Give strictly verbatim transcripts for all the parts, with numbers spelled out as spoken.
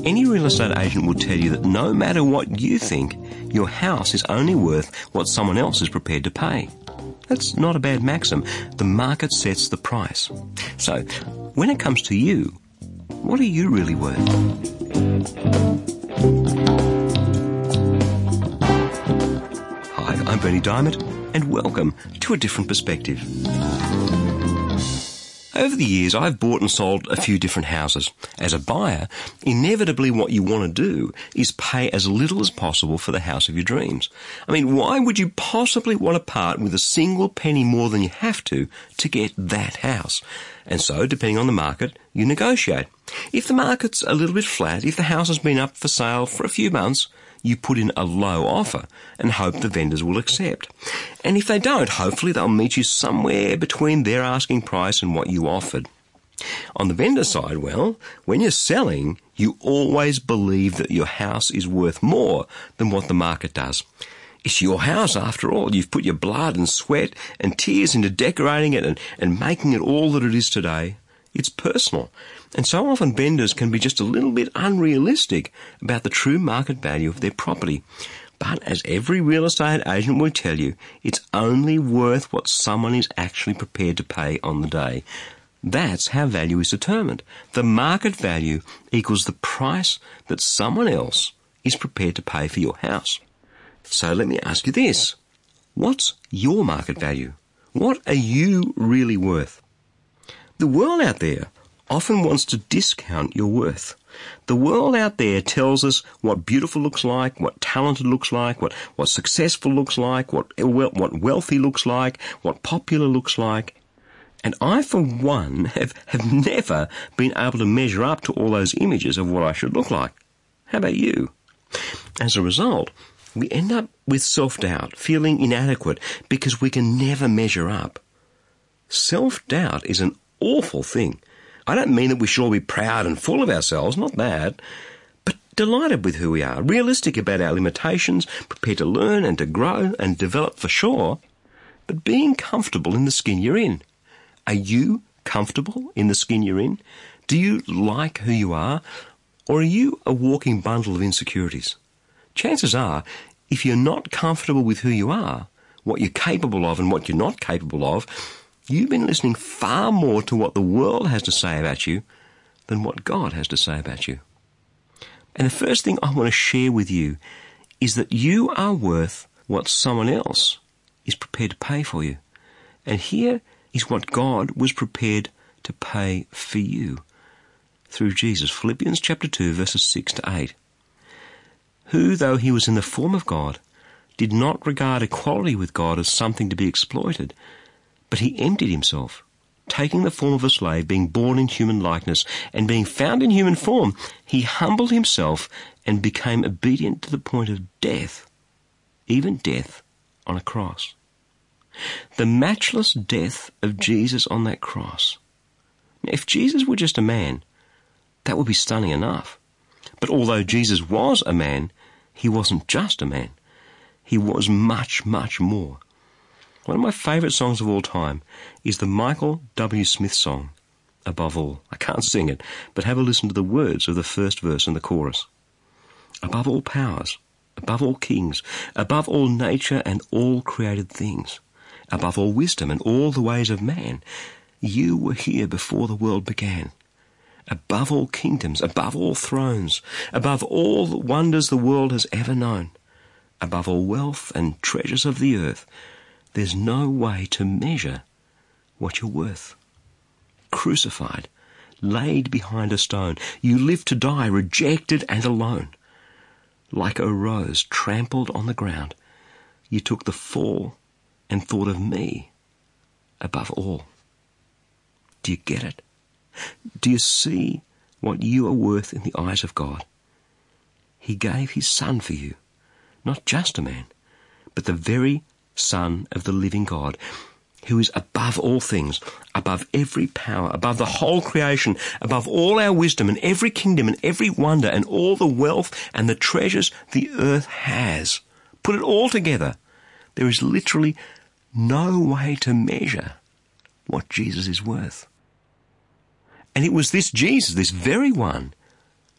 Any real estate agent will tell you that no matter what you think, your house is only worth what someone else is prepared to pay. That's not a bad maxim. The market sets the price. So, when it comes to you, what are you really worth? Hi, I'm Bernie Diamond, and welcome to A Different Perspective. Over the years, I've bought and sold a few different houses. As a buyer, inevitably what you want to do is pay as little as possible for the house of your dreams. I mean, why would you possibly want to part with a single penny more than you have to to get that house? And so, depending on the market, you negotiate. If the market's a little bit flat, if the house has been up for sale for a few months, you put in a low offer and hope the vendors will accept. And if they don't, hopefully they'll meet you somewhere between their asking price and what you offered. On the vendor side, well, when you're selling, you always believe that your house is worth more than what the market does. It's your house, after all. You've put your blood and sweat and tears into decorating it and, and making it all that it is today. It's personal. And so often vendors can be just a little bit unrealistic about the true market value of their property. But as every real estate agent will tell you, it's only worth what someone is actually prepared to pay on the day. That's how value is determined. The market value equals the price that someone else is prepared to pay for your house. So let me ask you this. What's your market value? What are you really worth? The world out there often wants to discount your worth. The world out there tells us what beautiful looks like, what talented looks like, what, what successful looks like, what, what wealthy looks like, what popular looks like. And I, for one, have, have never been able to measure up to all those images of what I should look like. How about you? As a result, we end up with self-doubt, feeling inadequate because we can never measure up. Self-doubt is an awful thing. I don't mean that we should all be proud and full of ourselves, not that, but delighted with who we are, realistic about our limitations, prepared to learn and to grow and develop for sure, but being comfortable in the skin you're in. Are you comfortable in the skin you're in? Do you like who you are, or are you a walking bundle of insecurities? Chances are, if you're not comfortable with who you are, what you're capable of and what you're not capable of, you've been listening far more to what the world has to say about you than what God has to say about you. And the first thing I want to share with you is that you are worth what someone else is prepared to pay for you. And here is what God was prepared to pay for you through Jesus. Philippians chapter two, verses six to eight. Who, though he was in the form of God, did not regard equality with God as something to be exploited, but he emptied himself, taking the form of a slave, being born in human likeness, and being found in human form, he humbled himself and became obedient to the point of death, even death on a cross. The matchless death of Jesus on that cross. Now, if Jesus were just a man, that would be stunning enough. But although Jesus was a man, he wasn't just a man. He was much, much more. One of my favourite songs of all time is the Michael W. Smith song, Above All. I can't sing it, but have a listen to the words of the first verse and the chorus. Above all powers, above all kings, above all nature and all created things, above all wisdom and all the ways of man, you were here before the world began. Above all kingdoms, above all thrones, above all the wonders the world has ever known, above all wealth and treasures of the earth, there's no way to measure what you're worth. Crucified, laid behind a stone, you lived to die, rejected and alone. Like a rose trampled on the ground, you took the fall and thought of me above all. Do you get it? Do you see what you are worth in the eyes of God? He gave his Son for you, not just a man, but the very Son of the living God, who is above all things, above every power, above the whole creation, above all our wisdom and every kingdom and every wonder and all the wealth and the treasures the earth has. Put it all together. There is literally no way to measure what Jesus is worth. And it was this Jesus, this very one,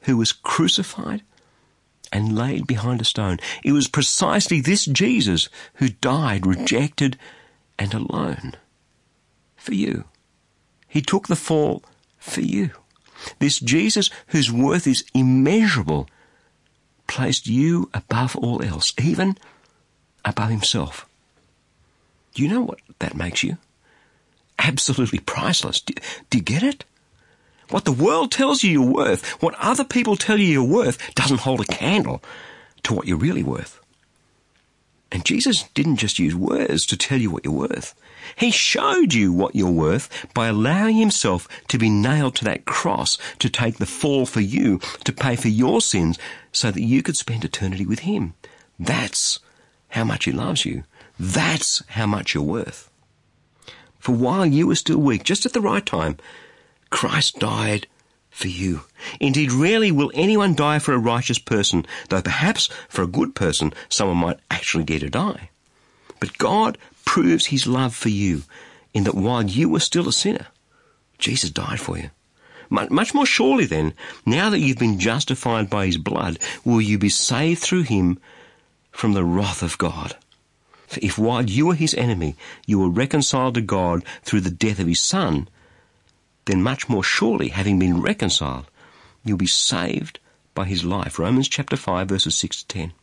who was crucified and laid behind a stone. It was precisely this Jesus who died rejected and alone for you. He took the fall for you. This Jesus, whose worth is immeasurable, placed you above all else, even above himself. Do you know what that makes you? Absolutely priceless. Do, do you get it? What the world tells you you're worth, what other people tell you you're worth, doesn't hold a candle to what you're really worth. And Jesus didn't just use words to tell you what you're worth. He showed you what you're worth by allowing himself to be nailed to that cross, to take the fall for you, to pay for your sins, so that you could spend eternity with him. That's how much he loves you. That's how much you're worth. For while you were still weak, just at the right time, Christ died for you. Indeed, rarely will anyone die for a righteous person, though perhaps for a good person someone might actually dare to die. But God proves his love for you in that while you were still a sinner, Jesus died for you. Much more surely then, now that you've been justified by his blood, will you be saved through him from the wrath of God. For if while you were his enemy, you were reconciled to God through the death of his Son, then much more surely, having been reconciled, you'll be saved by his life. Romans chapter five, verses six to ten.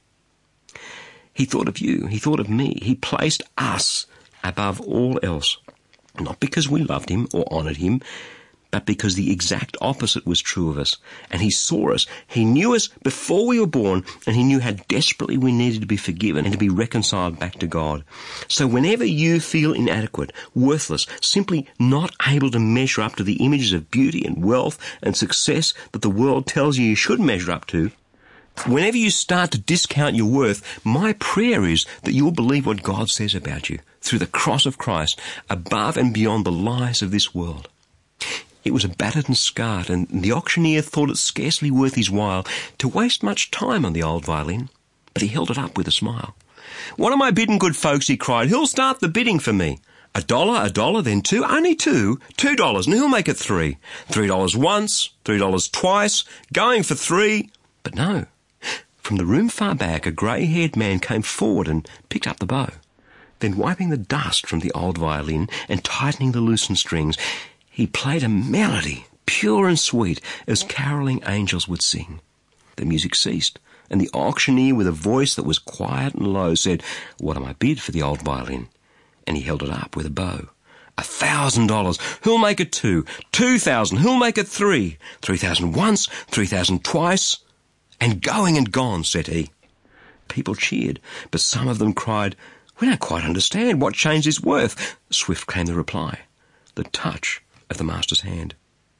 He thought of you. He thought of me. He placed us above all else, not because we loved him or honoured him, but because the exact opposite was true of us. And he saw us. He knew us before we were born, and he knew how desperately we needed to be forgiven and to be reconciled back to God. So whenever you feel inadequate, worthless, simply not able to measure up to the images of beauty and wealth and success that the world tells you you should measure up to, whenever you start to discount your worth, my prayer is that you'll believe what God says about you through the cross of Christ, above and beyond the lies of this world. It was a battered and scarred, and the auctioneer thought it scarcely worth his while to waste much time on the old violin, but he held it up with a smile. "What am I bidding, good folks?" he cried. "Who'll start the bidding for me? A dollar, a dollar, then two, only two, two dollars, and who'll make it three? Three dollars once, three dollars twice, going for three." But no. From the room far back, a grey-haired man came forward and picked up the bow. Then, wiping the dust from the old violin and tightening the loosened strings, he played a melody, pure and sweet, as caroling angels would sing. The music ceased, and the auctioneer, with a voice that was quiet and low, said, "What am I bid for the old violin?" And he held it up with a bow. "A thousand dollars. Who'll make it two? Two thousand. Who'll make it three? Three thousand once, three thousand twice. And going and gone," said he. People cheered, but some of them cried, "We don't quite understand. What change is worth?" Swift came the reply, "The touch of the master's hand."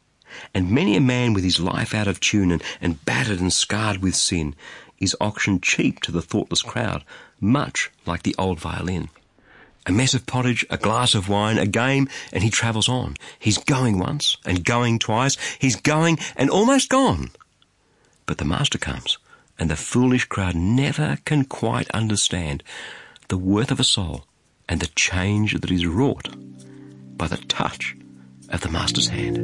And many a man with his life out of tune and, and battered and scarred with sin is auctioned cheap to the thoughtless crowd, much like the old violin. A mess of pottage, a glass of wine, a game, and he travels on. He's going once and going twice. He's going and almost gone. But the master comes, and the foolish crowd never can quite understand the worth of a soul and the change that is wrought by the touch of the master's hand.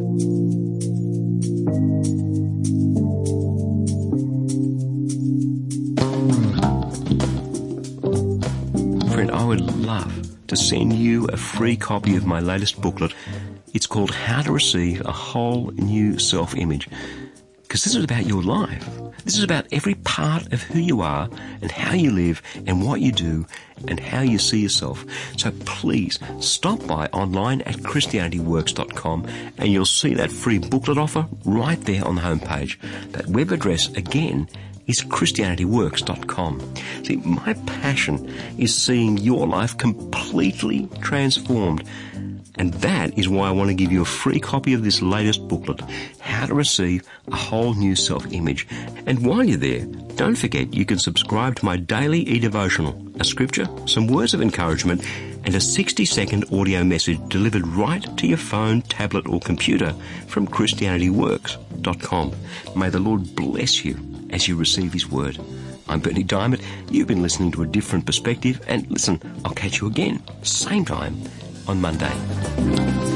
Friend, I would love to send you a free copy of my latest booklet. It's called How to Receive a Whole New Self-Image. Because this is about your life. This is about every part of who you are and how you live and what you do and how you see yourself. So please stop by online at Christianity Works dot com and you'll see that free booklet offer right there on the homepage. That web address again is Christianity Works dot com. See, my passion is seeing your life completely transformed. And that is why I want to give you a free copy of this latest booklet, How to Receive a Whole New Self-Image. And while you're there, don't forget you can subscribe to my daily e-devotional, a scripture, some words of encouragement, and a sixty-second audio message delivered right to your phone, tablet or computer from Christianity Works dot com. May the Lord bless you as you receive his word. I'm Bernie Diamond. You've been listening to A Different Perspective, and listen, I'll catch you again, same time, on Monday.